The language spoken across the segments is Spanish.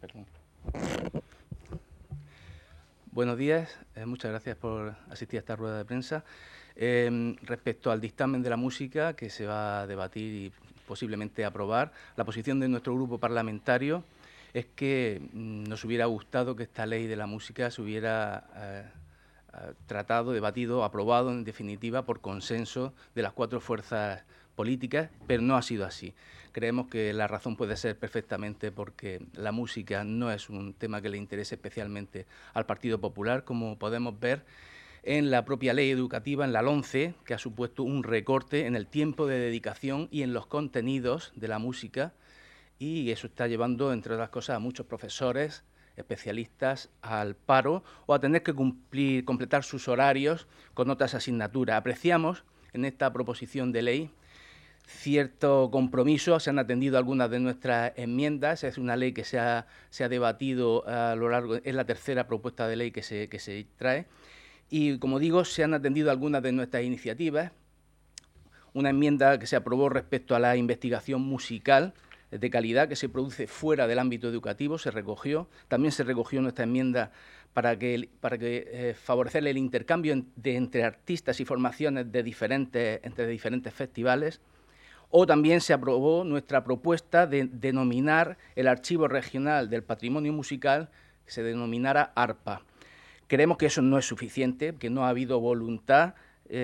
Perdón. Buenos días, muchas gracias por asistir a esta rueda de prensa. Respecto al dictamen de la música que se va a debatir y posiblemente aprobar, la posición de nuestro grupo parlamentario es que nos hubiera gustado que esta ley de la música se hubiera tratado, debatido, aprobado en definitiva por consenso de las 4 fuerzas políticas, pero no ha sido así. Creemos que la razón puede ser perfectamente porque la música no es un tema que le interese especialmente al Partido Popular, como podemos ver en la propia ley educativa, en la LOMCE, que ha supuesto un recorte en el tiempo de dedicación y en los contenidos de la música, y eso está llevando, entre otras cosas, a muchos profesores, especialistas, al paro o a tener que completar sus horarios con otras asignaturas. Apreciamos en esta proposición de ley cierto compromiso, se han atendido algunas de nuestras enmiendas, es una ley que se ha debatido a lo largo, es la tercera propuesta de ley que se trae, y como digo, se han atendido algunas de nuestras iniciativas, una enmienda que se aprobó respecto a la investigación musical de calidad que se produce fuera del ámbito educativo, se recogió, también se recogió nuestra enmienda para favorecer el intercambio entre artistas y formaciones entre diferentes festivales. O también se aprobó nuestra propuesta de denominar el Archivo Regional del Patrimonio Musical, que se denominara ARPA. Creemos que eso no es suficiente, que no ha habido voluntad,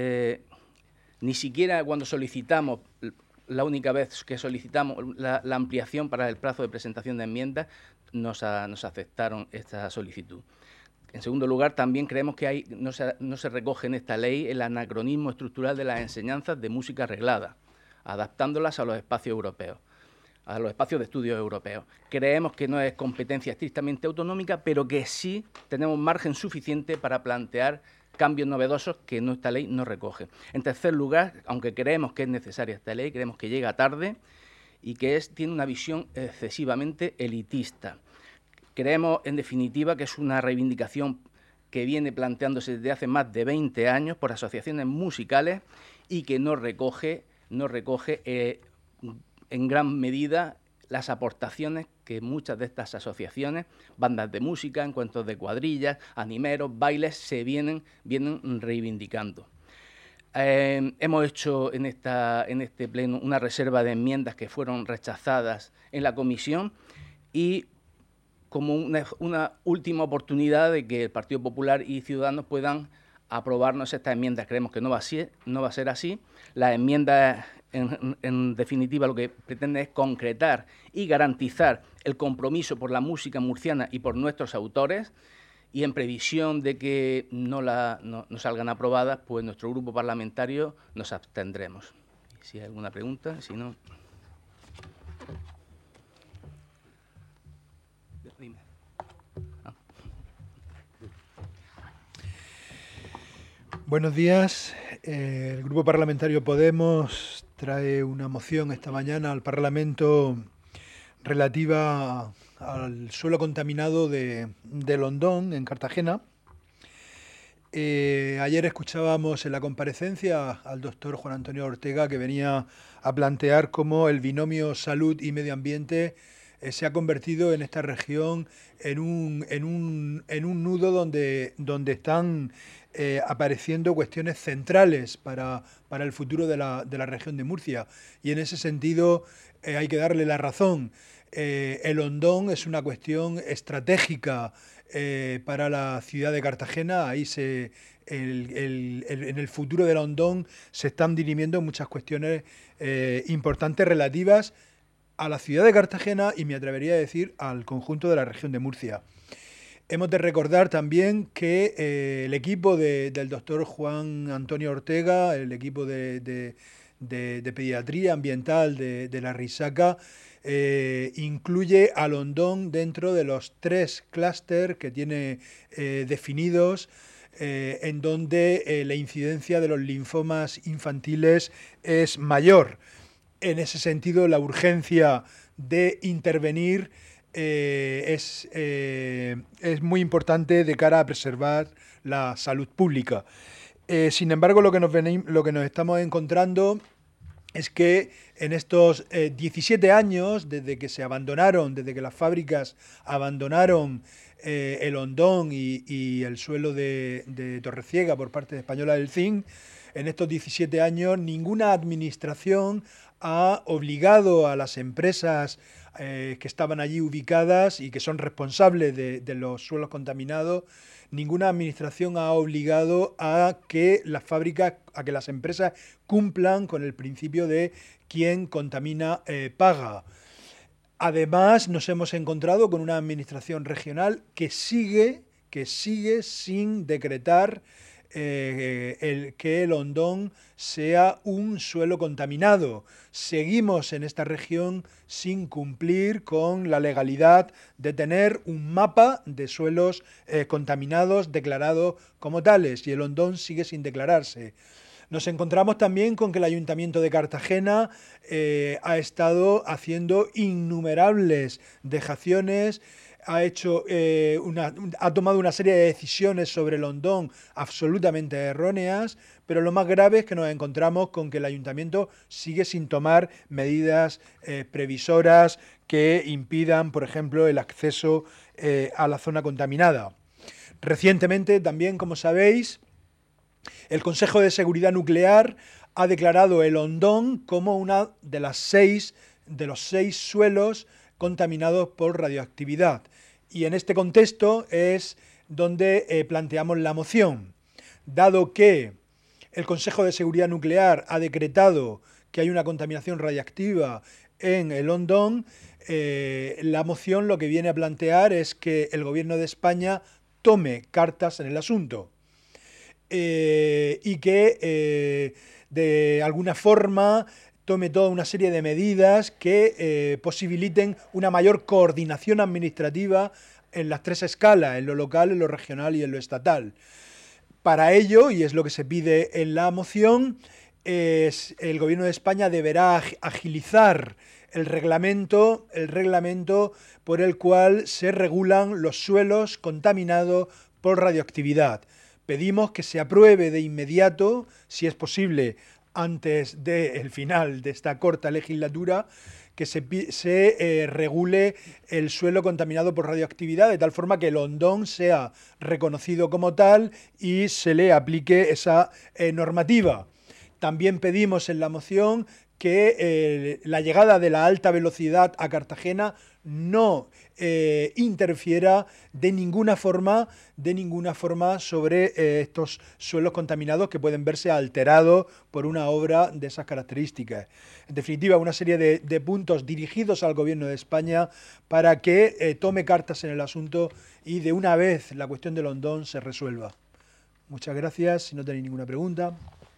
ni siquiera cuando solicitamos, la única vez que solicitamos la ampliación para el plazo de presentación de enmiendas, nos aceptaron esta solicitud. En segundo lugar, también creemos que no se recoge en esta ley el anacronismo estructural de las enseñanzas de música reglada, adaptándolas a los espacios europeos, a los espacios de estudio europeos. Creemos que no es competencia estrictamente autonómica, pero que sí tenemos margen suficiente para plantear cambios novedosos que esta ley no recoge. En tercer lugar, aunque creemos que es necesaria esta ley, creemos que llega tarde y que tiene una visión excesivamente elitista. Creemos, en definitiva, que es una reivindicación que viene planteándose desde hace más de 20 años por asociaciones musicales y que no recoge en gran medida las aportaciones que muchas de estas asociaciones, bandas de música, encuentros de cuadrillas, animeros, bailes, vienen reivindicando. Hemos hecho en este pleno una reserva de enmiendas que fueron rechazadas en la comisión y como una última oportunidad de que el Partido Popular y Ciudadanos puedan aprobarnos estas enmiendas. Creemos que no va a ser así. Las enmiendas, en definitiva, lo que pretende es concretar y garantizar el compromiso por la música murciana y por nuestros autores, y en previsión de que no salgan aprobadas, pues nuestro grupo parlamentario nos abstendremos. Si hay alguna pregunta, si no... Dime. Buenos días. El Grupo Parlamentario Podemos trae una moción esta mañana al Parlamento relativa al suelo contaminado de Londón, en Cartagena. Ayer escuchábamos en la comparecencia al doctor Juan Antonio Ortega, que venía a plantear cómo el binomio salud y medio ambiente se ha convertido en esta región en un nudo donde están apareciendo cuestiones centrales para el futuro de la región de Murcia. Y en ese sentido hay que darle la razón. El hondón es una cuestión estratégica para la ciudad de Cartagena. Ahí en el futuro del hondón se están dirimiendo muchas cuestiones importantes relativas a la ciudad de Cartagena y me atrevería a decir al conjunto de la región de Murcia. Hemos de recordar también que el equipo del doctor Juan Antonio Ortega, el equipo de pediatría ambiental de la Risaca, incluye al hondón dentro de los 3 clústeres que tiene definidos, en donde la incidencia de los linfomas infantiles es mayor. En ese sentido, la urgencia de intervenir es muy importante de cara a preservar la salud pública. Sin embargo, lo que nos estamos encontrando es que en estos 17 años, desde que las fábricas abandonaron el hondón y el suelo de Torreciega por parte de Española del Zinc, en estos 17 años ninguna administración ha obligado a las empresas que estaban allí ubicadas y que son responsables de los suelos contaminados, ninguna administración ha obligado a que las empresas cumplan con el principio de quien contamina paga. Además, nos hemos encontrado con una administración regional que sigue sin decretar que el hondón sea un suelo contaminado. Seguimos en esta región sin cumplir con la legalidad de tener un mapa de suelos contaminados declarados como tales, y el hondón sigue sin declararse. Nos encontramos también con que el Ayuntamiento de Cartagena ha estado haciendo innumerables dejaciones, ha tomado una serie de decisiones sobre el hondón absolutamente erróneas, pero lo más grave es que nos encontramos con que el Ayuntamiento sigue sin tomar medidas previsoras que impidan, por ejemplo, el acceso a la zona contaminada. Recientemente también, como sabéis, el Consejo de Seguridad Nuclear ha declarado el hondón como una de los 6 suelos contaminados por radioactividad. Y en este contexto es donde planteamos la moción. Dado que el Consejo de Seguridad Nuclear ha decretado que hay una contaminación radiactiva en el hondón, la moción lo que viene a plantear es que el Gobierno de España tome cartas en el asunto. Y que de alguna forma tome toda una serie de medidas que posibiliten una mayor coordinación administrativa en las 3 escalas, en lo local, en lo regional y en lo estatal. Para ello, y es lo que se pide en la moción, el Gobierno de España deberá agilizar el reglamento por el cual se regulan los suelos contaminados por radioactividad. Pedimos que se apruebe de inmediato, si es posible, antes del final de esta corta legislatura, que se regule el suelo contaminado por radioactividad, de tal forma que el hondón sea reconocido como tal y se le aplique esa normativa. También pedimos en la moción que la llegada de la alta velocidad a Cartagena no interfiera de ninguna forma sobre estos suelos contaminados que pueden verse alterados por una obra de esas características. En definitiva, una serie de puntos dirigidos al Gobierno de España para que tome cartas en el asunto y de una vez la cuestión del hondón se resuelva. Muchas gracias. Si no tenéis ninguna pregunta.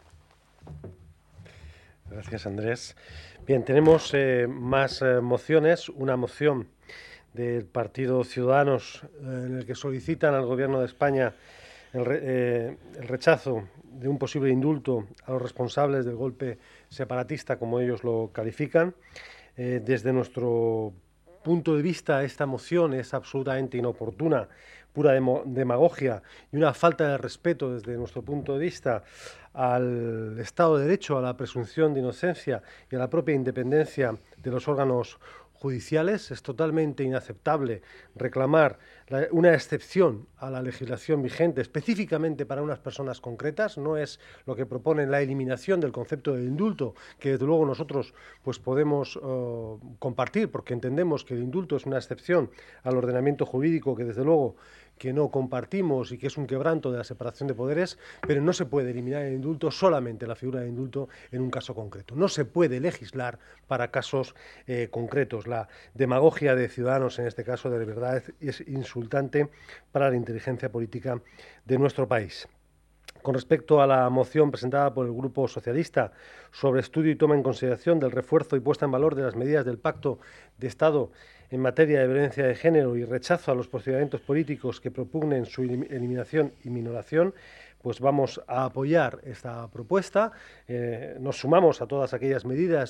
Gracias, Andrés. Bien, tenemos más mociones. Una moción del Partido Ciudadanos en el que solicitan al Gobierno de España el rechazo de un posible indulto a los responsables del golpe separatista, como ellos lo califican. Desde nuestro punto de vista, esta moción es absolutamente inoportuna, pura demagogia y una falta de respeto desde nuestro punto de vista al Estado de Derecho, a la presunción de inocencia y a la propia independencia de los órganos judiciales. Es totalmente inaceptable reclamar una excepción a la legislación vigente específicamente para unas personas concretas. No es lo que proponen la eliminación del concepto de indulto, que desde luego nosotros pues podemos compartir, porque entendemos que el indulto es una excepción al ordenamiento jurídico que desde luego que no compartimos y que es un quebranto de la separación de poderes, pero no se puede eliminar el indulto, solamente la figura de indulto, en un caso concreto. No se puede legislar para casos concretos. La demagogia de Ciudadanos, en este caso, de verdad es insultante para la inteligencia política de nuestro país. Con respecto a la moción presentada por el Grupo Socialista sobre estudio y toma en consideración del refuerzo y puesta en valor de las medidas del Pacto de Estado en materia de violencia de género y rechazo a los procedimientos políticos que propugnen su eliminación y minoración, pues vamos a apoyar esta propuesta. Nos sumamos a todas aquellas medidas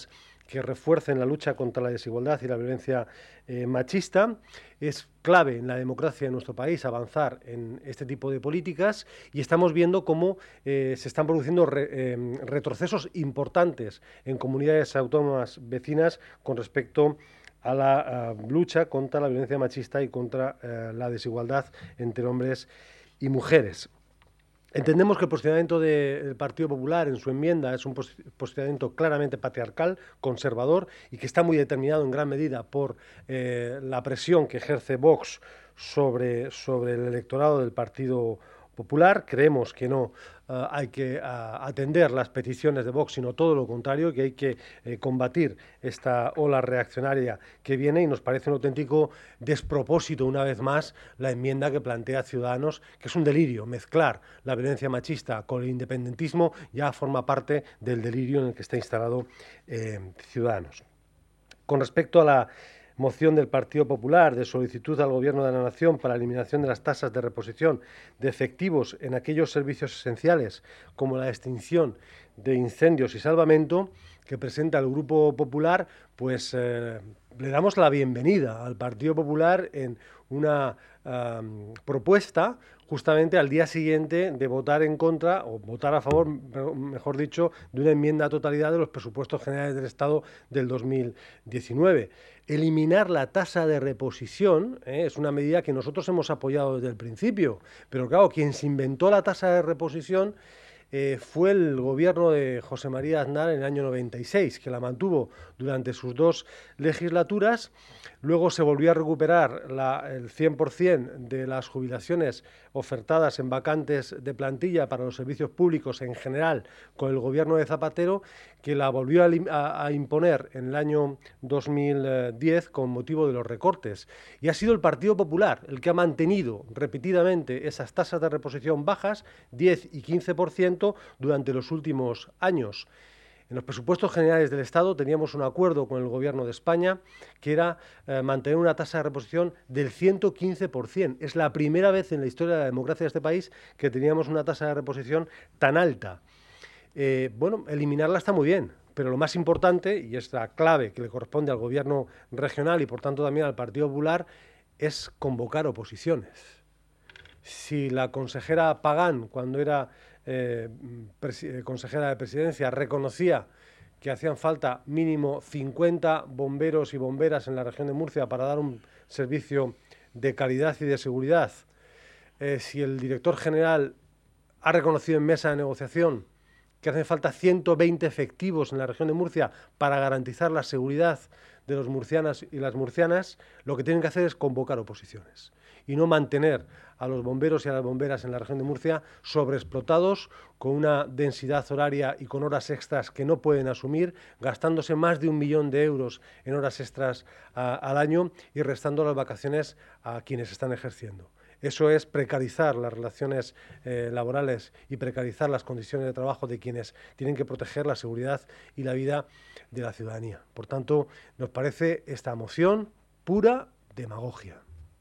que refuercen la lucha contra la desigualdad y la violencia machista. Es clave en la democracia de nuestro país avanzar en este tipo de políticas y estamos viendo cómo se están produciendo retrocesos importantes en comunidades autónomas vecinas con respecto a la lucha contra la violencia machista y contra la desigualdad entre hombres y mujeres. Entendemos que el posicionamiento del Partido Popular en su enmienda es un posicionamiento claramente patriarcal, conservador y que está muy determinado en gran medida por la presión que ejerce Vox sobre el electorado del Partido Popular. Creemos que no hay que atender las peticiones de Vox, sino todo lo contrario, que hay que combatir esta ola reaccionaria que viene, y nos parece un auténtico despropósito, una vez más, la enmienda que plantea Ciudadanos, que es un delirio. Mezclar la violencia machista con el independentismo ya forma parte del delirio en el que está instalado Ciudadanos. Con respecto a la moción del Partido Popular de solicitud al Gobierno de la Nación para la eliminación de las tasas de reposición de efectivos en aquellos servicios esenciales como la extinción de incendios y salvamento que presenta el Grupo Popular, pues le damos la bienvenida al Partido Popular en una propuesta justamente al día siguiente de votar en contra o votar a favor, mejor dicho, de una enmienda a totalidad de los presupuestos generales del Estado del 2019. Eliminar la tasa de reposición es una medida que nosotros hemos apoyado desde el principio, pero claro, quien se inventó la tasa de reposición fue el gobierno de José María Aznar en el año 96, que la mantuvo durante sus 2 legislaturas. Luego se volvió a recuperar el 100% de las jubilaciones ofertadas en vacantes de plantilla para los servicios públicos en general con el gobierno de Zapatero, que la volvió a imponer en el año 2010 con motivo de los recortes. Y ha sido el Partido Popular el que ha mantenido repetidamente esas tasas de reposición bajas, 10 y 15%, durante los últimos años. En los presupuestos generales del Estado teníamos un acuerdo con el Gobierno de España que era mantener una tasa de reposición del 115%. Es la primera vez en la historia de la democracia de este país que teníamos una tasa de reposición tan alta. Bueno, eliminarla está muy bien, pero lo más importante, y es la clave que le corresponde al Gobierno regional y por tanto también al Partido Popular, es convocar oposiciones. Si la consejera Pagán, cuando era consejera de Presidencia, reconocía que hacían falta mínimo 50 bomberos y bomberas en la región de Murcia para dar un servicio de calidad y de seguridad, si el director general ha reconocido en mesa de negociación que hacen falta 120 efectivos en la región de Murcia para garantizar la seguridad de los murcianas y las murcianas, lo que tienen que hacer es convocar oposiciones y no mantener a los bomberos y a las bomberas en la región de Murcia sobreexplotados, con una densidad horaria y con horas extras que no pueden asumir, gastándose más de 1 millón de euros en horas extras al año y restando las vacaciones a quienes están ejerciendo. Eso es precarizar las relaciones laborales y precarizar las condiciones de trabajo de quienes tienen que proteger la seguridad y la vida de la ciudadanía. Por tanto, nos parece esta moción pura demagogia.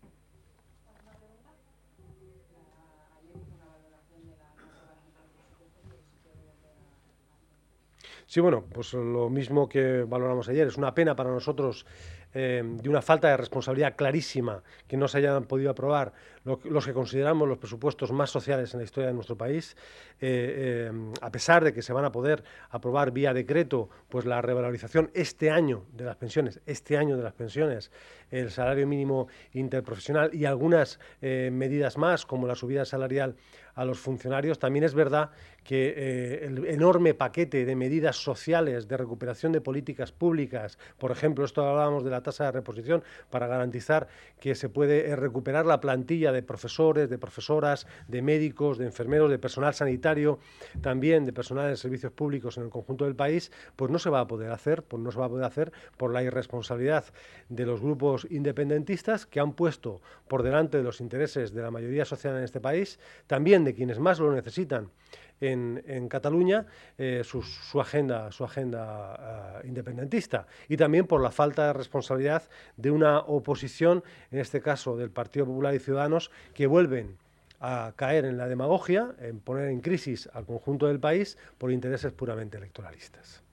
Sí, bueno, pues lo mismo que valoramos ayer. Es una pena para nosotros de una falta de responsabilidad clarísima que no se hayan podido aprobar los que consideramos los presupuestos más sociales en la historia de nuestro país, a pesar de que se van a poder aprobar vía decreto pues la revalorización este año de las pensiones, el salario mínimo interprofesional y algunas medidas más como la subida salarial a los funcionarios. También es verdad que el enorme paquete de medidas sociales de recuperación de políticas públicas, por ejemplo, esto hablábamos de la tasa de reposición para garantizar que se puede recuperar la plantilla de profesores, de profesoras, de médicos, de enfermeros, de personal sanitario, también de personal de servicios públicos en el conjunto del país, pues no se va a poder hacer, por la irresponsabilidad de los grupos independentistas que han puesto por delante de los intereses de la mayoría social en este país, también de quienes más lo necesitan en Cataluña, su agenda independentista, y también por la falta de responsabilidad de una oposición, en este caso del Partido Popular y Ciudadanos, que vuelven a caer en la demagogia, en poner en crisis al conjunto del país por intereses puramente electoralistas.